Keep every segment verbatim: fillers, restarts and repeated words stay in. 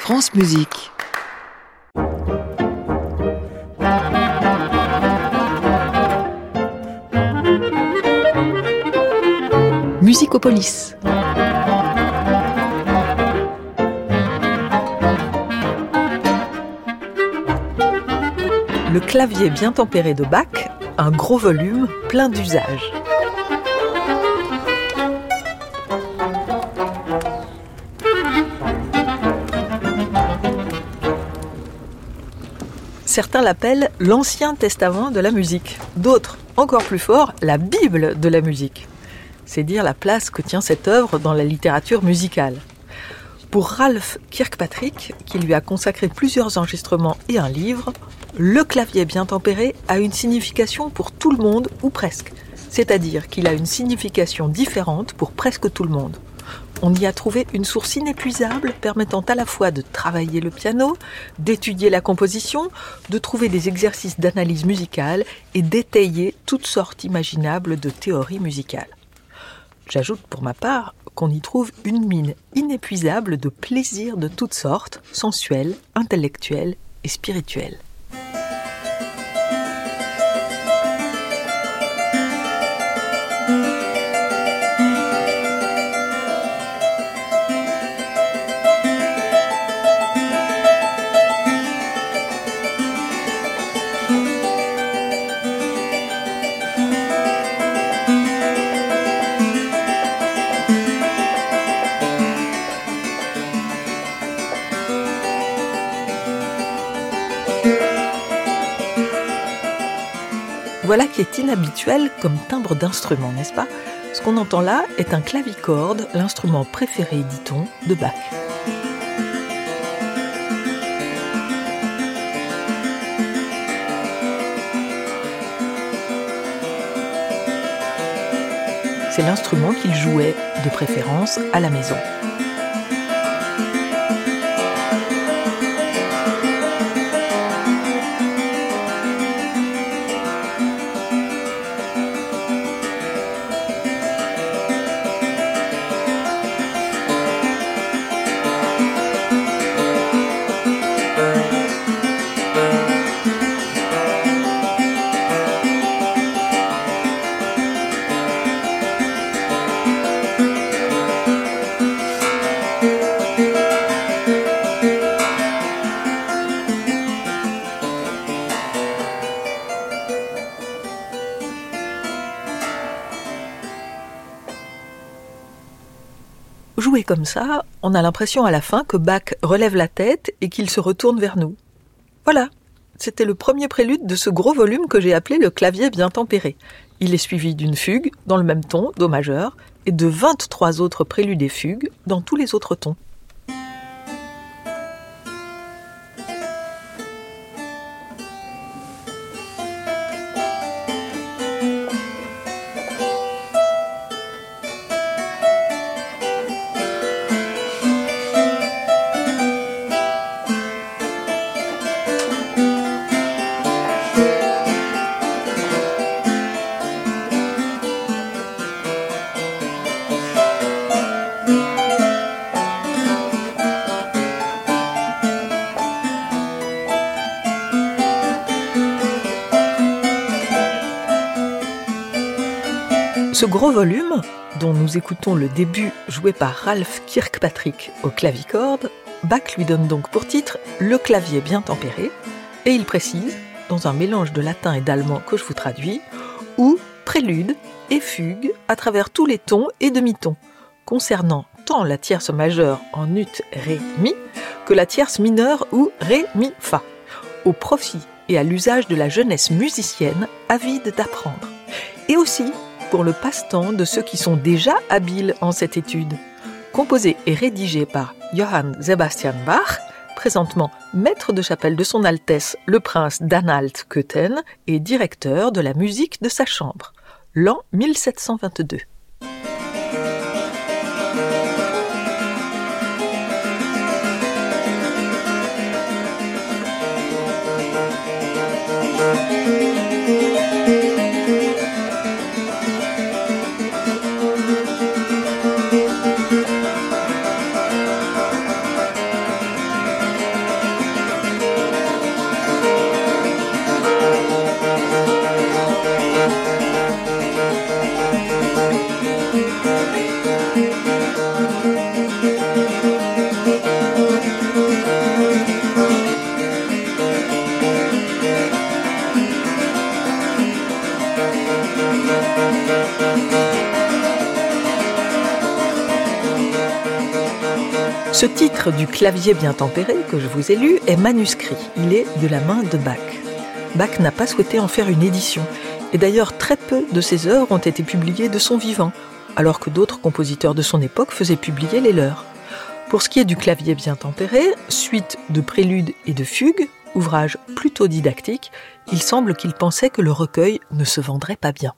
France Musique. Musicopolis. Le clavier bien tempéré de Bach, un gros volume plein d'usages. Certains l'appellent l'Ancien Testament de la musique, d'autres, encore plus fort, la Bible de la musique. C'est dire la place que tient cette œuvre dans la littérature musicale. Pour Ralph Kirkpatrick, qui lui a consacré plusieurs enregistrements et un livre, le clavier bien tempéré a une signification pour tout le monde, ou presque. C'est-à-dire qu'il a une signification différente pour presque tout le monde. On y a trouvé une source inépuisable permettant à la fois de travailler le piano, d'étudier la composition, de trouver des exercices d'analyse musicale et d'étayer toutes sortes imaginables de théories musicales. J'ajoute pour ma part qu'on y trouve une mine inépuisable de plaisirs de toutes sortes, sensuels, intellectuels et spirituels. Voilà qui est inhabituel comme timbre d'instrument, n'est-ce pas ? Ce qu'on entend là est un clavicorde, l'instrument préféré, dit-on, de Bach. C'est l'instrument qu'il jouait, de préférence, à la maison. Joué comme ça, on a l'impression à la fin que Bach relève la tête et qu'il se retourne vers nous. Voilà, c'était le premier prélude de ce gros volume que j'ai appelé le clavier bien tempéré. Il est suivi d'une fugue, dans le même ton, do majeur, et de vingt-trois autres préludes et fugues dans tous les autres tons. Ce gros volume, dont nous écoutons le début joué par Ralph Kirkpatrick au clavicorde, Bach lui donne donc pour titre « Le clavier bien tempéré » et il précise, dans un mélange de latin et d'allemand que je vous traduis, ou prélude et fugue à travers tous les tons et demi-tons, concernant tant la tierce majeure en ut, ré, mi, que la tierce mineure ou ré, mi, fa, au profit et à l'usage de la jeunesse musicienne avide d'apprendre, et aussi pour le passe-temps de ceux qui sont déjà habiles en cette étude. Composé et rédigé par Johann Sebastian Bach, présentement maître de chapelle de son Altesse le prince d'Anhalt-Köthen et directeur de la musique de sa chambre, l'an mille sept cent vingt-deux. Ce titre du clavier bien tempéré que je vous ai lu est manuscrit. Il est de la main de Bach. Bach n'a pas souhaité en faire une édition. Et d'ailleurs, très peu de ses œuvres ont été publiées de son vivant, alors que d'autres compositeurs de son époque faisaient publier les leurs. Pour ce qui est du clavier bien tempéré, suite de préludes et de fugues, ouvrage plutôt didactique, il semble qu'il pensait que le recueil ne se vendrait pas bien.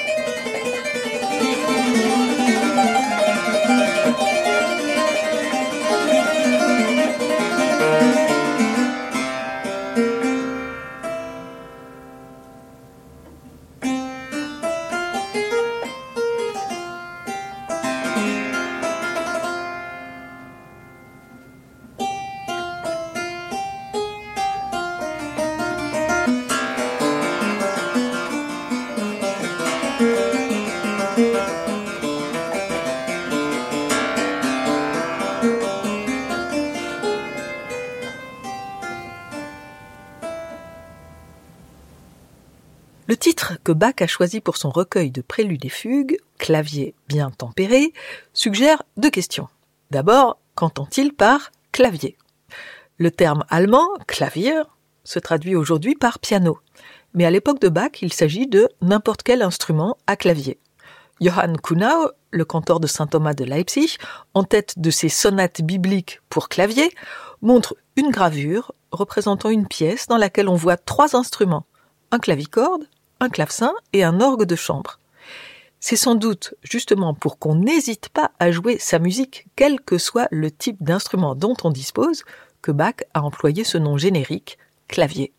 Le titre que Bach a choisi pour son recueil de préludes et fugues, Clavier bien tempéré, suggère deux questions. D'abord, qu'entend-il par clavier ? Le terme allemand, Klavier, se traduit aujourd'hui par piano. Mais à l'époque de Bach, il s'agit de n'importe quel instrument à clavier. Johann Kuhnau, le cantor de saint Thomas de Leipzig, en tête de ses sonates bibliques pour clavier, montre une gravure représentant une pièce dans laquelle on voit trois instruments, un clavicorde, un clavecin et un orgue de chambre. C'est sans doute justement pour qu'on n'hésite pas à jouer sa musique, quel que soit le type d'instrument dont on dispose, que Bach a employé ce nom générique, clavier.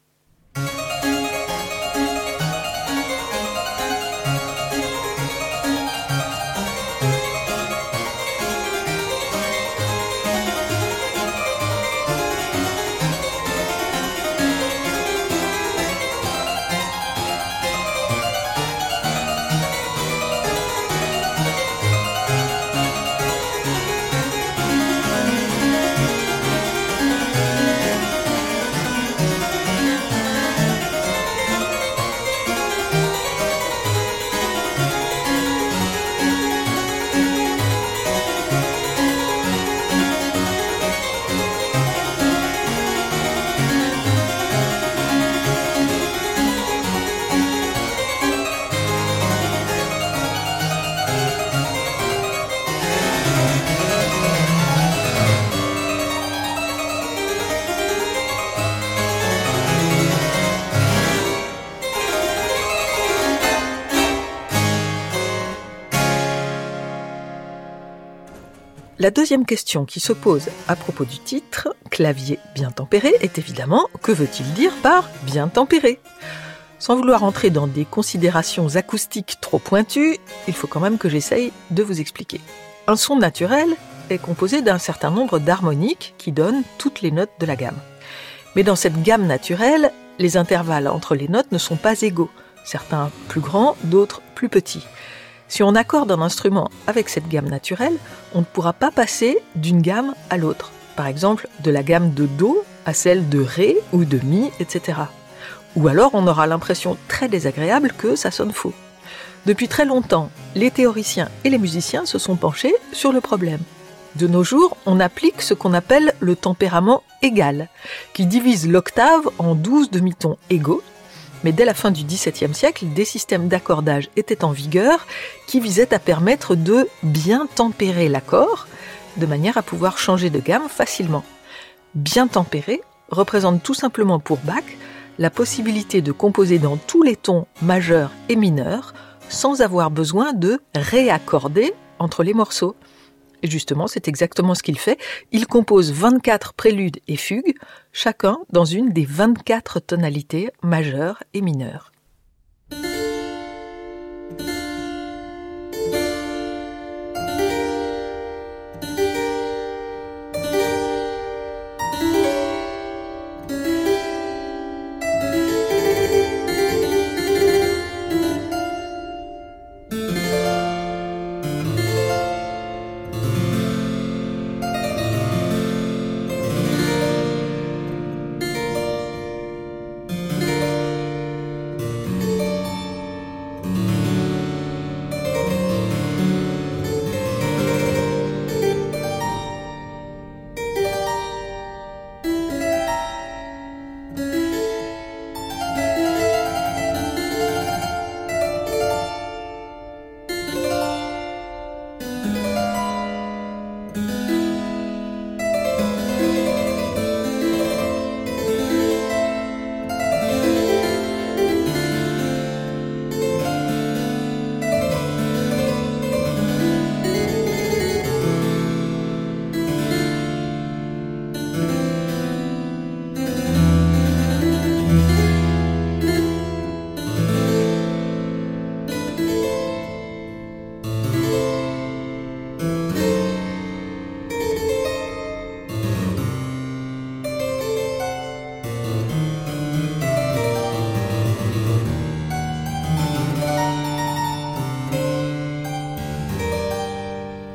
La deuxième question qui se pose à propos du titre, Clavier bien tempéré, est évidemment, que veut-il dire par bien tempéré ? Sans vouloir entrer dans des considérations acoustiques trop pointues, il faut quand même que j'essaye de vous expliquer. Un son naturel est composé d'un certain nombre d'harmoniques qui donnent toutes les notes de la gamme. Mais dans cette gamme naturelle, les intervalles entre les notes ne sont pas égaux, certains plus grands, d'autres plus petits. Si on accorde un instrument avec cette gamme naturelle, on ne pourra pas passer d'une gamme à l'autre. Par exemple, de la gamme de Do à celle de Ré ou de Mi, et cetera. Ou alors on aura l'impression très désagréable que ça sonne faux. Depuis très longtemps, les théoriciens et les musiciens se sont penchés sur le problème. De nos jours, on applique ce qu'on appelle le tempérament égal, qui divise l'octave en douze demi-tons égaux. Mais dès la fin du dix-septième siècle, des systèmes d'accordage étaient en vigueur qui visaient à permettre de bien tempérer l'accord, de manière à pouvoir changer de gamme facilement. Bien tempéré représente tout simplement pour Bach la possibilité de composer dans tous les tons majeurs et mineurs sans avoir besoin de réaccorder entre les morceaux. Et justement, c'est exactement ce qu'il fait. Il compose vingt-quatre préludes et fugues, chacun dans une des vingt-quatre tonalités majeures et mineures.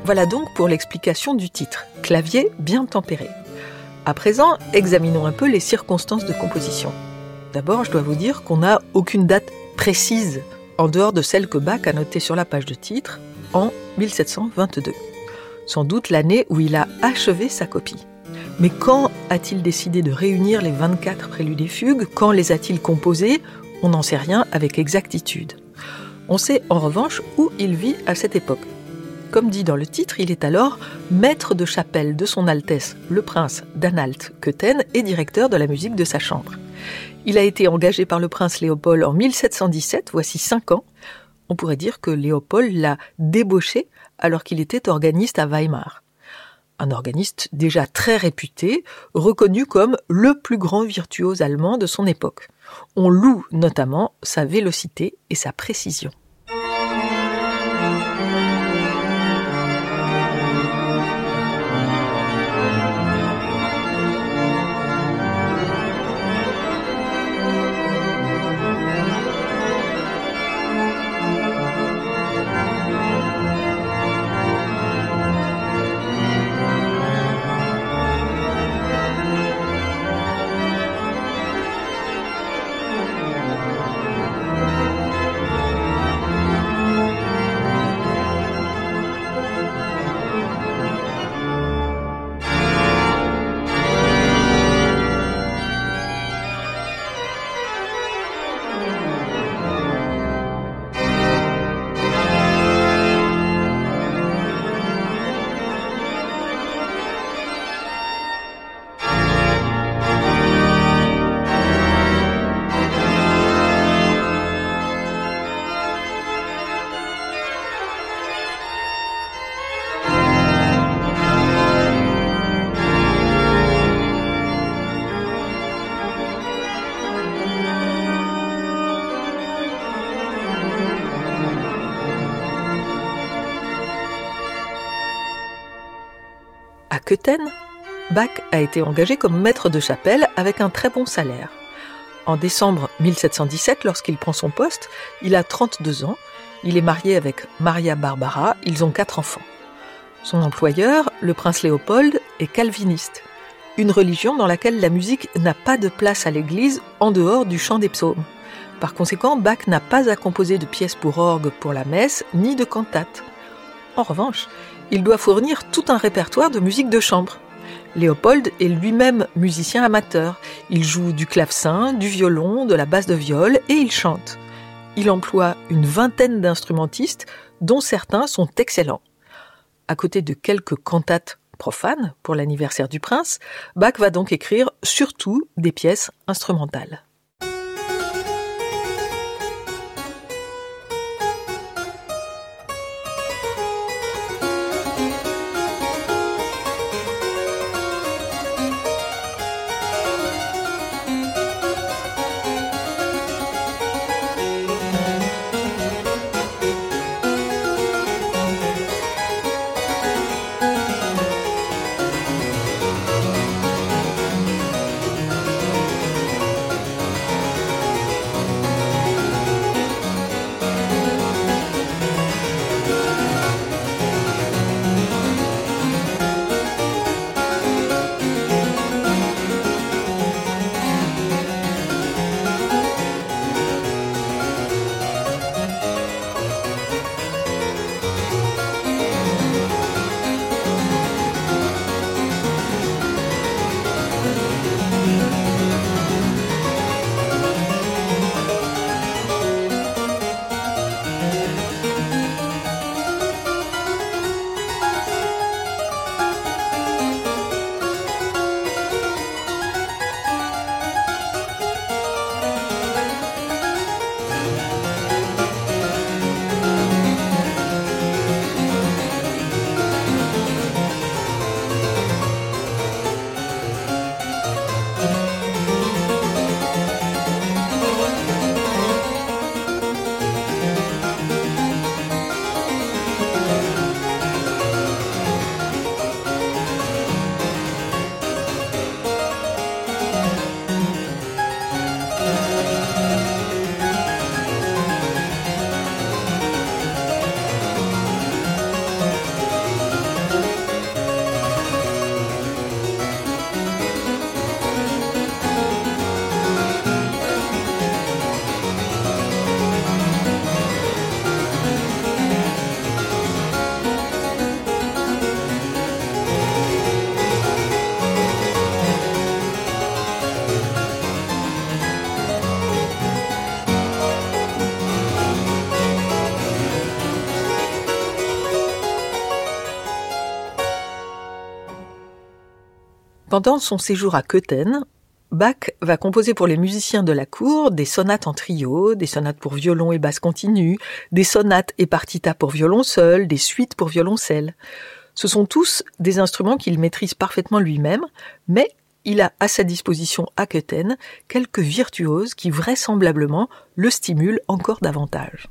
Voilà donc pour l'explication du titre, Clavier bien tempéré. À présent, examinons un peu les circonstances de composition. D'abord, je dois vous dire qu'on n'a aucune date précise, en dehors de celle que Bach a notée sur la page de titre, en mille sept cent vingt-deux. Sans doute l'année où il a achevé sa copie. Mais quand a-t-il décidé de réunir les vingt-quatre préludes et fugues? Quand les a-t-il composés? On n'en sait rien avec exactitude. On sait en revanche où il vit à cette époque. Comme dit dans le titre, il est alors maître de chapelle de son Altesse, le prince d'Anhalt-Köthen et directeur de la musique de sa chambre. Il a été engagé par le prince Léopold en mille sept cent dix-sept, voici cinq ans. On pourrait dire que Léopold l'a débauché alors qu'il était organiste à Weimar. Un organiste déjà très réputé, reconnu comme le plus grand virtuose allemand de son époque. On loue notamment sa vélocité et sa précision. À Köthen, Bach a été engagé comme maître de chapelle avec un très bon salaire. En décembre mille sept cent dix-sept, lorsqu'il prend son poste, il a trente-deux ans. Il est marié avec Maria Barbara, ils ont quatre enfants. Son employeur, le prince Léopold, est calviniste, une religion dans laquelle la musique n'a pas de place à l'église en dehors du chant des psaumes. Par conséquent, Bach n'a pas à composer de pièces pour orgue pour la messe, ni de cantates. En revanche, il doit fournir tout un répertoire de musique de chambre. Léopold est lui-même musicien amateur. Il joue du clavecin, du violon, de la basse de viol et il chante. Il emploie une vingtaine d'instrumentistes, dont certains sont excellents. À côté de quelques cantates profanes pour l'anniversaire du prince, Bach va donc écrire surtout des pièces instrumentales. Pendant son séjour à Köthen, Bach va composer pour les musiciens de la cour des sonates en trio, des sonates pour violon et basse continue, des sonates et partitas pour violon seul, des suites pour violoncelle. Ce sont tous des instruments qu'il maîtrise parfaitement lui-même, mais il a à sa disposition à Köthen quelques virtuoses qui vraisemblablement le stimulent encore davantage.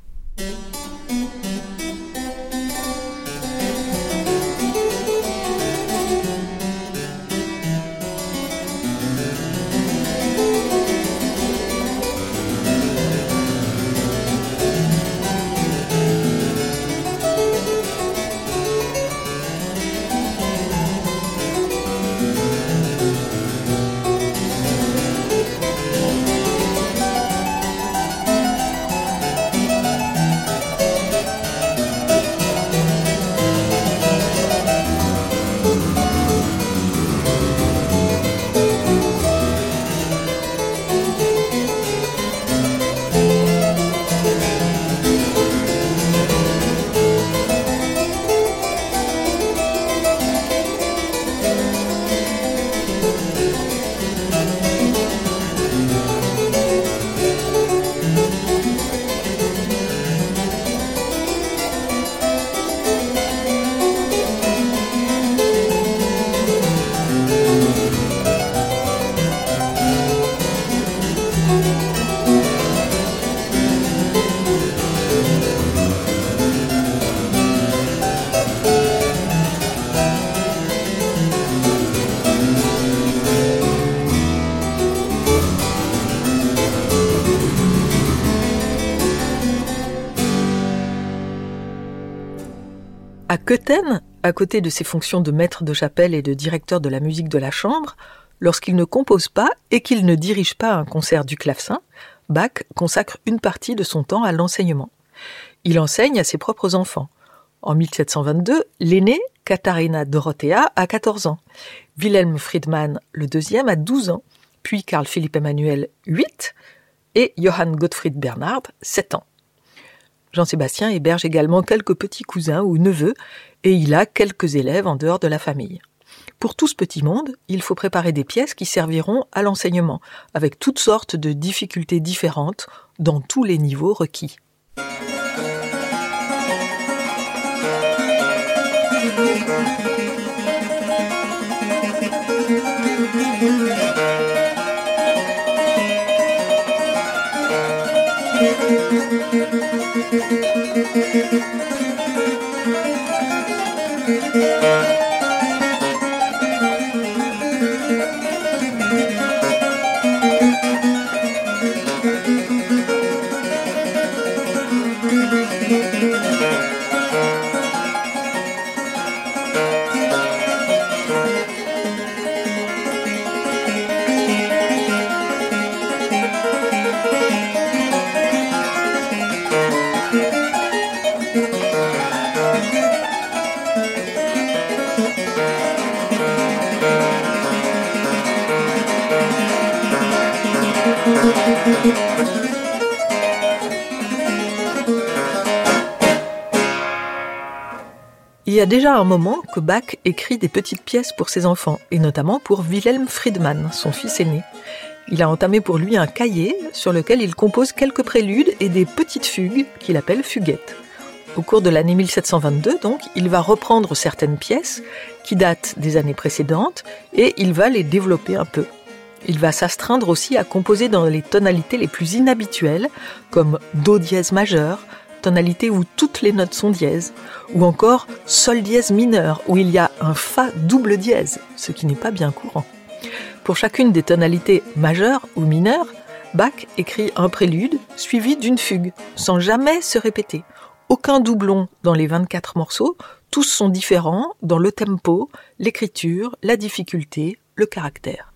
À Köthen, à côté de ses fonctions de maître de chapelle et de directeur de la musique de la chambre, lorsqu'il ne compose pas et qu'il ne dirige pas un concert du clavecin, Bach consacre une partie de son temps à l'enseignement. Il enseigne à ses propres enfants. En mille sept cent vingt-deux, l'aîné, Katharina Dorothea, a quatorze ans, Wilhelm Friedmann, le deuxième, a douze ans, puis Carl Philipp Emanuel, huit, et Johann Gottfried Bernhard, sept ans. Jean-Sébastien héberge également quelques petits cousins ou neveux, et il a quelques élèves en dehors de la famille. Pour tout ce petit monde, il faut préparer des pièces qui serviront à l'enseignement, avec toutes sortes de difficultés différentes dans tous les niveaux requis. Il y a déjà un moment que Bach écrit des petites pièces pour ses enfants, et notamment pour Wilhelm Friedmann, son fils aîné. Il a entamé pour lui un cahier sur lequel il compose quelques préludes et des petites fugues qu'il appelle fuguettes. Au cours de l'année mille sept cent vingt-deux, donc, il va reprendre certaines pièces qui datent des années précédentes et il va les développer un peu. Il va s'astreindre aussi à composer dans les tonalités les plus inhabituelles, comme Do dièse majeur, tonalité où toutes les notes sont dièses, ou encore Sol dièse mineur, où il y a un Fa double dièse, ce qui n'est pas bien courant. Pour chacune des tonalités majeures ou mineures, Bach écrit un prélude suivi d'une fugue, sans jamais se répéter. Aucun doublon dans les vingt-quatre morceaux, tous sont différents dans le tempo, l'écriture, la difficulté, le caractère.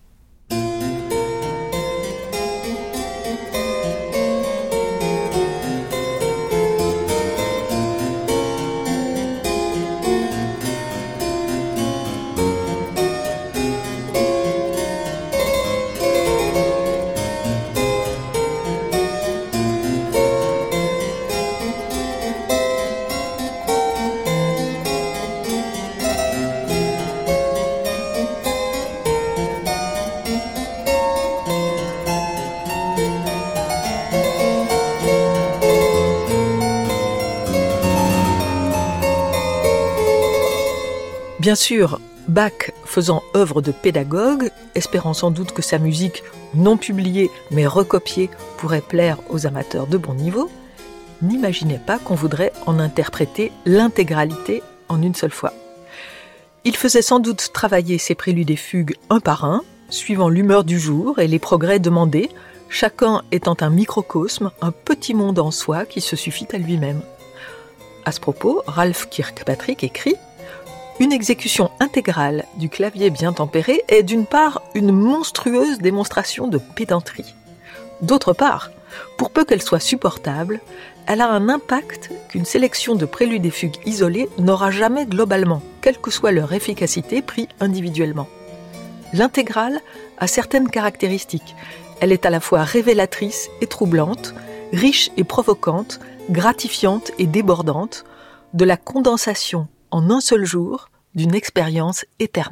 Bien sûr, Bach, faisant œuvre de pédagogue, espérant sans doute que sa musique, non publiée mais recopiée, pourrait plaire aux amateurs de bon niveau, n'imaginait pas qu'on voudrait en interpréter l'intégralité en une seule fois. Il faisait sans doute travailler ses préludes et fugues un par un, suivant l'humeur du jour et les progrès demandés, chacun étant un microcosme, un petit monde en soi qui se suffit à lui-même. À ce propos, Ralph Kirkpatrick écrit « Une exécution intégrale du clavier bien tempéré est d'une part une monstrueuse démonstration de pédanterie. D'autre part, pour peu qu'elle soit supportable, elle a un impact qu'une sélection de préludes et fugues isolés n'aura jamais globalement, quelle que soit leur efficacité pris individuellement. L'intégrale a certaines caractéristiques. Elle est à la fois révélatrice et troublante, riche et provocante, gratifiante et débordante, de la condensation en un seul jour d'une expérience éternelle. »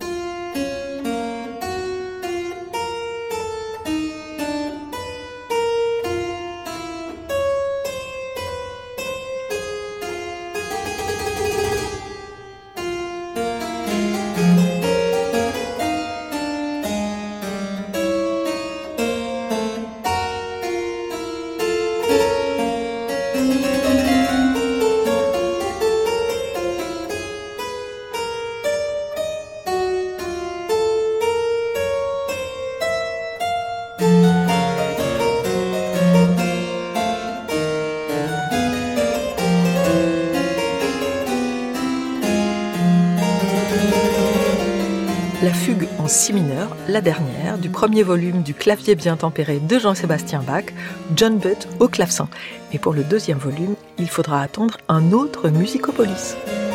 La fugue en si mineur, la dernière, du premier volume du Clavier bien tempéré de Jean-Sébastien Bach, John Butt au clavecin. Et pour le deuxième volume, il faudra attendre un autre Musicopolis.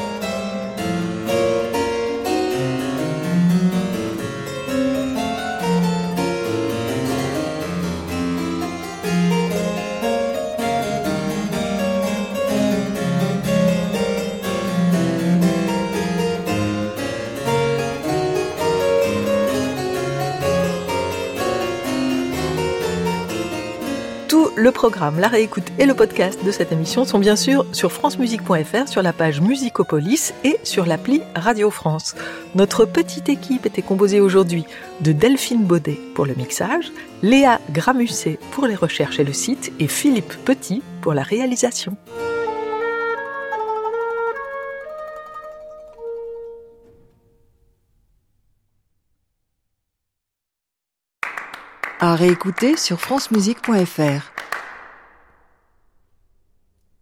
Tout le programme, la réécoute et le podcast de cette émission sont bien sûr sur francemusique point f r, sur la page Musicopolis et sur l'appli Radio France. Notre petite équipe était composée aujourd'hui de Delphine Baudet pour le mixage, Léa Gramusset pour les recherches et le site et Philippe Petit pour la réalisation. À réécouter sur francemusique point f r.